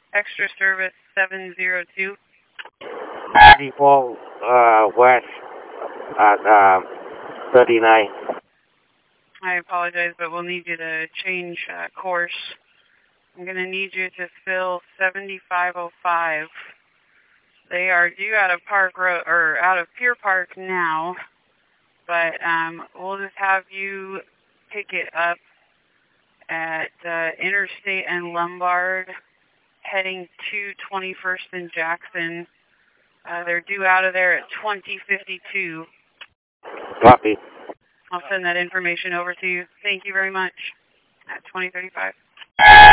Extra service 702. 34 West at 39. I apologize, but we'll need you to change course. I'm going to need you to fill 7505. They are due out of Park Road or out of Pier Park now, but we'll just have you pick it up at Interstate and Lombard, heading to 21st and Jackson. They're due out of there at 2052. Copy. I'll send that information over to you. Thank you very much. At 2035.